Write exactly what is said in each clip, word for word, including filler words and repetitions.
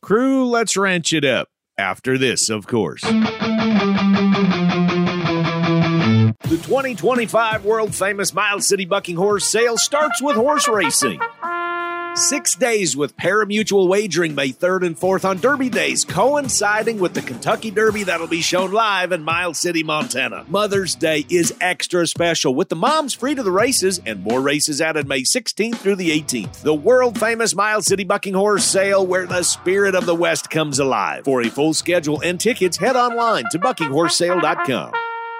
Crew, let's ranch it up. After this, of course. The twenty twenty-five world-famous Miles City Bucking Horse Sale starts with horse racing. Six days with pari-mutuel wagering May third and fourth on Derby days, coinciding with the Kentucky Derby that'll be shown live in Miles City, Montana. Mother's Day is extra special with the moms free to the races and more races added May sixteenth through the eighteenth. The world-famous Miles City Bucking Horse Sale where the spirit of the West comes alive. For a full schedule and tickets, head online to bucking horse sale dot com.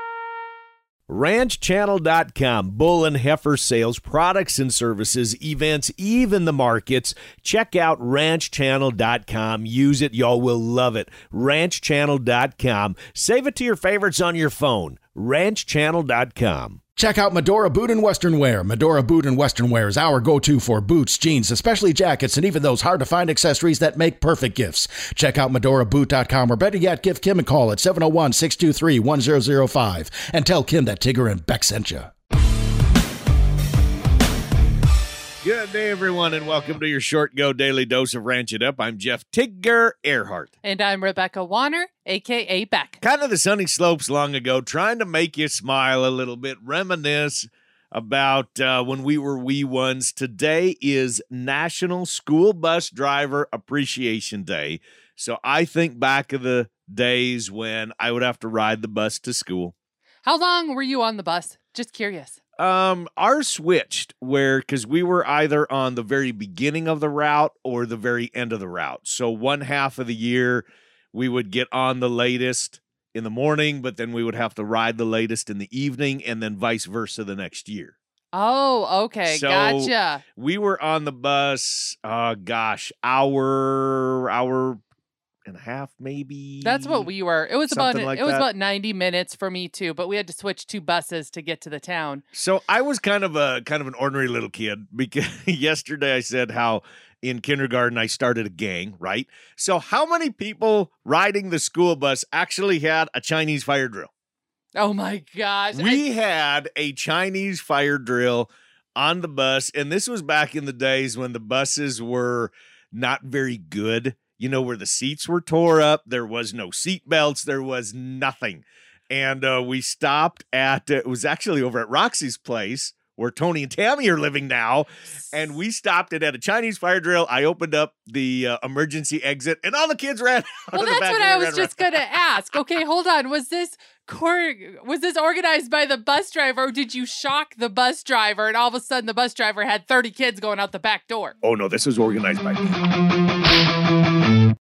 ranch channel dot com, bull and heifer sales, products and services, events, even the markets. Check out ranch channel dot com. Use it. Y'all will love it. ranch channel dot com. Save it to your favorites on your phone. ranch channel dot com. Check out Medora Boot and Western Wear. Medora Boot and Western Wear is our go-to for boots, jeans, especially jackets, and even those hard-to-find accessories that make perfect gifts. Check out medora boot dot com, or better yet, give Kim a call at seven oh one, six two three, one oh oh five and tell Kim that Tigger and Beck sent you. Good day, everyone, and welcome to your Short Go Daily Dose of Ranch It Up. I'm Jeff Tigger Earhart. And I'm Rebecca Warner, a k a. Beck. Kind of the sunny slopes long ago, trying to make you smile a little bit, reminisce about uh, when we were wee ones. Today is National School Bus Driver Appreciation Day. So I think back of the days when I would have to ride the bus to school. How long were you on the bus? Just curious. Um, ours switched where, because we were either on the very beginning of the route or the very end of the route. So one half of the year we would get on the latest in the morning, but then we would have to ride the latest in the evening, and then vice versa the next year. Oh, okay. So gotcha. We were on the bus, uh, gosh, hour, hour and a half, maybe. That's what we were. It was about like it was that. about ninety minutes for me too, but we had to switch two buses to get to the town. So I was kind of a kind of an ordinary little kid because yesterday I said how in kindergarten I started a gang, right? So how many people riding the school bus actually had a Chinese fire drill? Oh my gosh. We I- had a Chinese fire drill on the bus, and this was back in the days when the buses were not very good. You know, where the seats were tore up, there was no seat belts, there was nothing. And uh, we stopped at, uh, it was actually over at Roxy's place, where Tony and Tammy are living now. And we stopped it at a Chinese fire drill. I opened up the uh, emergency exit, and all the kids ran out Well, of the that's back. what I was just going to ask. Okay, hold on. Was this cor- was this organized by the bus driver, or did you shock the bus driver and all of a sudden the bus driver had thirty kids going out the back door? Oh, no, this was organized by me.